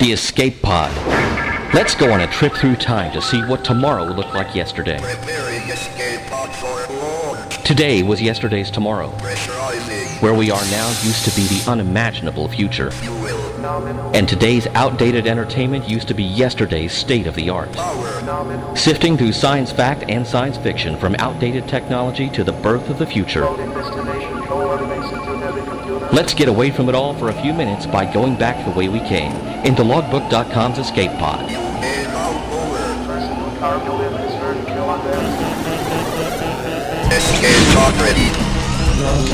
The Escape Pod. Let's go on a trip through time to see what tomorrow looked like yesterday. Preparing escape pod for launch. Today was yesterday's tomorrow. Pressurizing. Where we are now used to be the unimaginable future. You will. And today's outdated entertainment used to be yesterday's state-of-the-art. Power. Sifting through science fact and science fiction from outdated technology to the birth of the future. Let's get away from it all for a few minutes by going back the way we came, into logbook.com's Escape Pod. And out over. Escape pod ready.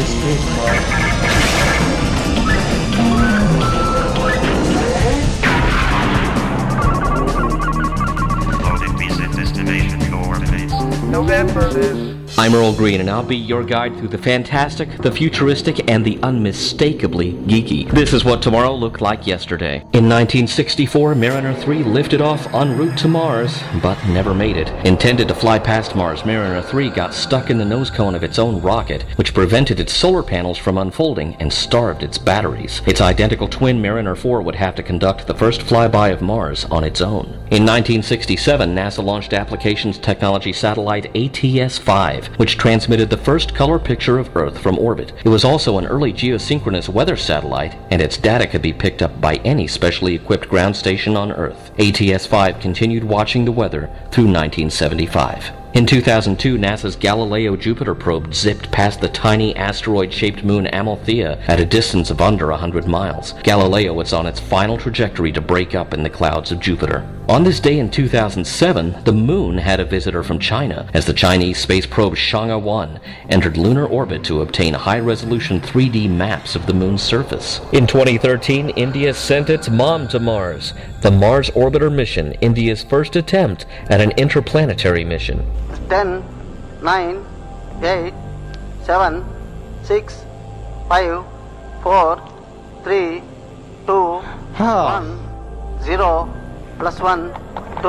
Loaded visa destination coordinates. November. I'm Earl Green, and I'll be your guide through the fantastic, the futuristic, and the unmistakably geeky. This is what tomorrow looked like yesterday. In 1964, Mariner 3 lifted off en route to Mars, but never made it. Intended to fly past Mars, Mariner 3 got stuck in the nose cone of its own rocket, which prevented its solar panels from unfolding and starved its batteries. Its identical twin, Mariner 4, would have to conduct the first flyby of Mars on its own. In 1967, NASA launched applications technology satellite ATS-5, which transmitted the first color picture of Earth from orbit. It was also an early geosynchronous weather satellite, and its data could be picked up by any specially equipped ground station on Earth. ATS-5 continued watching the weather through 1975. In 2002, NASA's Galileo Jupiter probe zipped past the tiny asteroid-shaped moon Amalthea at a distance of under 100 miles. Galileo was on its final trajectory to break up in the clouds of Jupiter. On this day in 2007, the moon had a visitor from China, as the Chinese space probe Chang'e 1 entered lunar orbit to obtain high-resolution 3D maps of the moon's surface. In 2013, India sent its mom to Mars, the Mars Orbiter mission, India's first attempt at an interplanetary mission. 10, 9, 8, 7, 6, 5, 4, 3, 2, 1, 0, plus 1, 2, 3.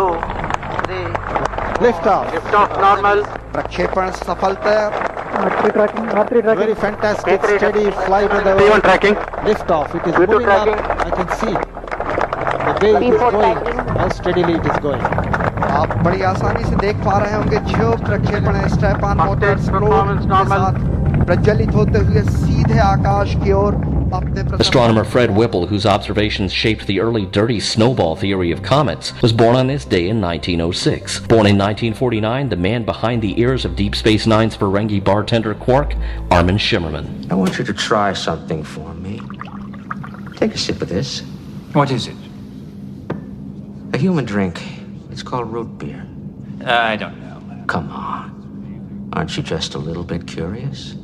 Liftoff. Liftoff normal. प्रक्षेपण सफलता. Very fantastic, steady flight of the P1 tracking. liftoff. It is P2 moving up. tracking. I can see the way it is going, how steadily it is going. आप बड़ी आसानी से देख पा रहे होंगे जो प्रक्षेपण स्ट्रैप-ऑन मोटर्स performance के normal. साथ प्रज्वलित होते हुए सीधे आकाश की ओर अपने Astronomer Fred Whipple, whose observations shaped the early dirty snowball theory of comets, was born on this day in 1906. Born in 1949, the man behind the ears of Deep Space Nine's Ferengi bartender Quark, Armin Shimmerman. I want you to try something for me. Take a sip of this. What is it? A human drink. It's called root beer. I don't know. Come on. Aren't you just a little bit curious?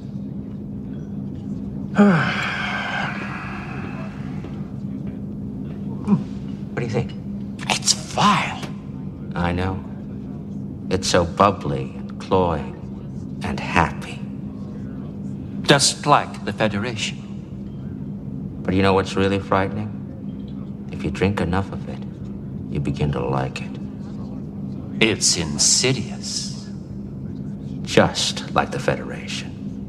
What do you think? It's vile. I know. It's so bubbly and cloying and happy. Just like the Federation. But you know what's really frightening? If you drink enough of it, you begin to like it. It's insidious. Just like the Federation.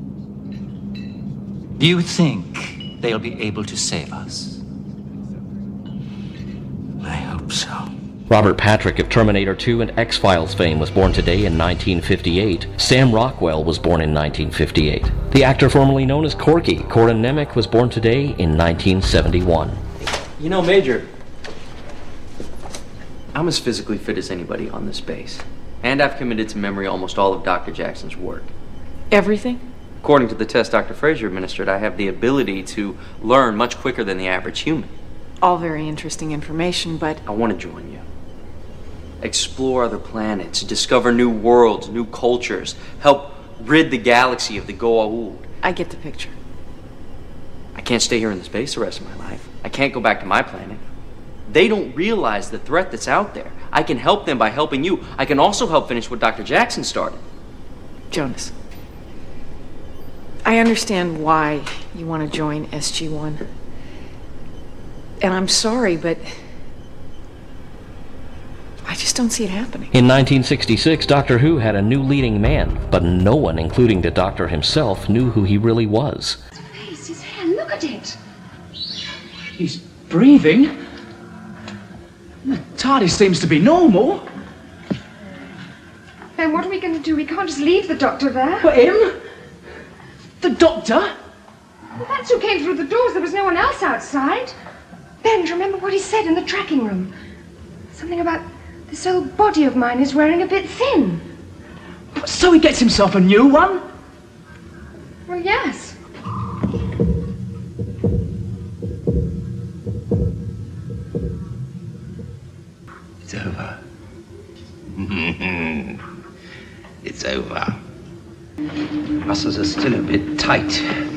Do you think they'll be able to save us? I hope so. Robert Patrick of Terminator 2 and X-Files fame was born today in 1958. Sam Rockwell was born in 1958. The actor formerly known as Corky, Corin Nemec, was born today in 1971. You know, Major, I'm as physically fit as anybody on this base. And I've committed to memory almost all of Dr. Jackson's work. Everything? According to the test Dr. Fraser administered, I have the ability to learn much quicker than the average human. All very interesting information, but I want to join you. Explore other planets, discover new worlds, new cultures, help rid the galaxy of the Goa'uld. I get the picture. I can't stay here in space the rest of my life. I can't go back to my planet. They don't realize the threat that's out there. I can help them by helping you. I can also help finish what Dr. Jackson started. Jonas, I understand why you want to join SG-1. And I'm sorry, but I just don't see it happening. In 1966, Doctor Who had a new leading man, but no one, including the Doctor himself, knew who he really was. His face, his hair, look at it. He's breathing. TARDIS seems to be normal. Then what are we going to do? We can't just leave the doctor there. But him? The doctor? Well, that's who came through the doors. There was no one else outside. Ben, do you remember what he said in the tracking room? Something about this old body of mine is wearing a bit thin. So he gets himself a new one? Well, yes. It's over. It's over. Muscles are still a bit tight.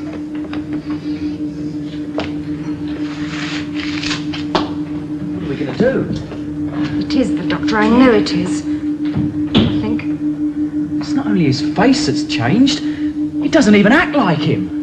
What are we going to do? It is the doctor. I know it is. I think. It's not only his face that's changed, he doesn't even act like him.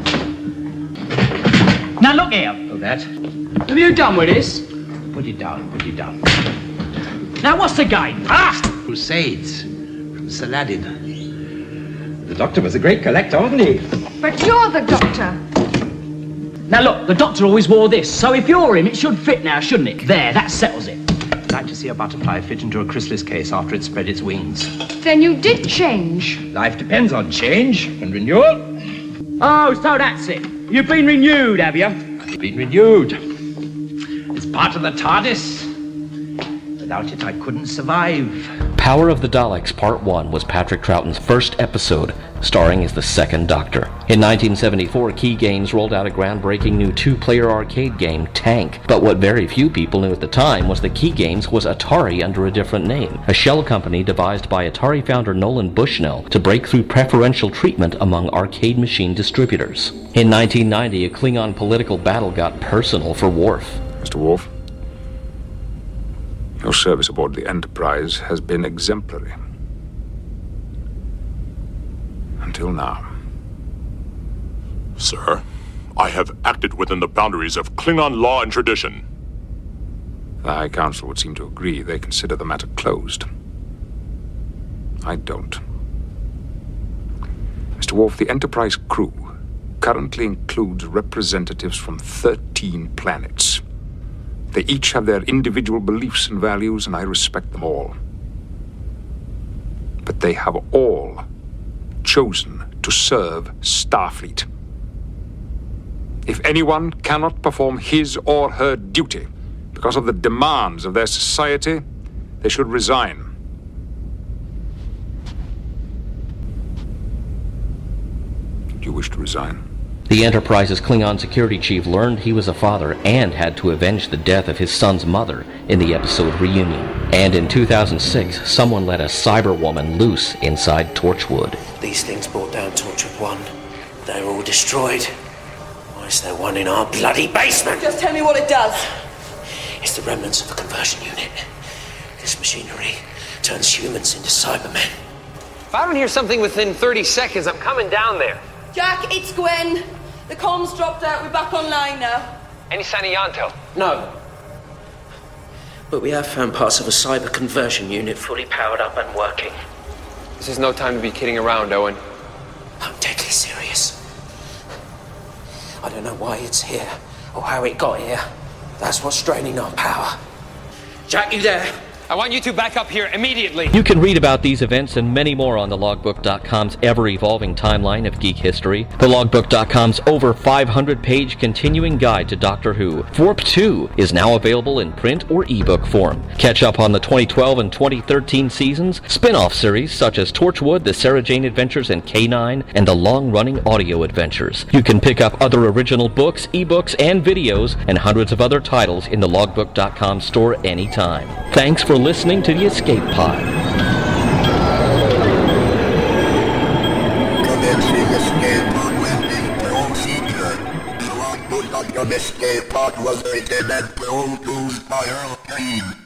Now look here. Oh, that? Have you done with this? Put it down, put it down. Now what's the game? Ah! Crusades from Saladin. The doctor was a great collector, wasn't he? But you're the doctor. Now look, the doctor always wore this, so if you're him, it should fit now, shouldn't it? There, that settles it. I'd like to see a butterfly fit into a chrysalis case after it spread its wings. Then you did change. Life depends on change and renewal. Oh, so that's it. You've been renewed, have you? I've been renewed. It's part of the TARDIS. Without it, I couldn't survive. Power of the Daleks Part 1 was Patrick Troughton's first episode, starring as the second Doctor. In 1974, Key Games rolled out a groundbreaking new two-player arcade game, Tank. But what very few people knew at the time was that Key Games was Atari under a different name, a shell company devised by Atari founder Nolan Bushnell to break through preferential treatment among arcade machine distributors. In 1990, a Klingon political battle got personal for Worf. Mr. Worf, your service aboard the Enterprise has been exemplary. Until now. Sir, I have acted within the boundaries of Klingon law and tradition. The High Council would seem to agree. They consider the matter closed. I don't. Mr. Worf, the Enterprise crew currently includes representatives from 13 planets. They each have their individual beliefs and values, and I respect them all. But they have all chosen to serve Starfleet. If anyone cannot perform his or her duty because of the demands of their society, they should resign. Do you wish to resign? The Enterprise's Klingon security chief learned he was a father and had to avenge the death of his son's mother in the episode Reunion. And in 2006, someone let a Cyberwoman loose inside Torchwood. These things brought down Torchwood 1. They're all destroyed. Why is there one in our bloody basement? Just tell me what it does. It's the remnants of a conversion unit. This machinery turns humans into Cybermen. If I don't hear something within 30 seconds, I'm coming down there. Jack, it's Gwen. The comms dropped out. We're back online now. Any sign of Yanto? No. But we have found parts of a cyber conversion unit fully powered up and working. This is no time to be kidding around, Owen. I'm deadly serious. I don't know why it's here or how it got here. That's what's draining our power. Jack, you there? I want you two back up here immediately. You can read about these events and many more on thelogbook.com's ever-evolving timeline of geek history. Thelogbook.com's over 500-page continuing guide to Doctor Who, Warp 2, is now available in print or ebook form. Catch up on the 2012 and 2013 seasons, spin-off series such as Torchwood, The Sarah Jane Adventures, and K9, and the long-running audio adventures. You can pick up other original books, ebooks, and videos, and hundreds of other titles in the Logbook.com store anytime. Thanks for listening to the Escape Pod. Commencing Escape Pod Wednesday procedure. The Logbook.com Escape Pod was written and produced by Earl Green.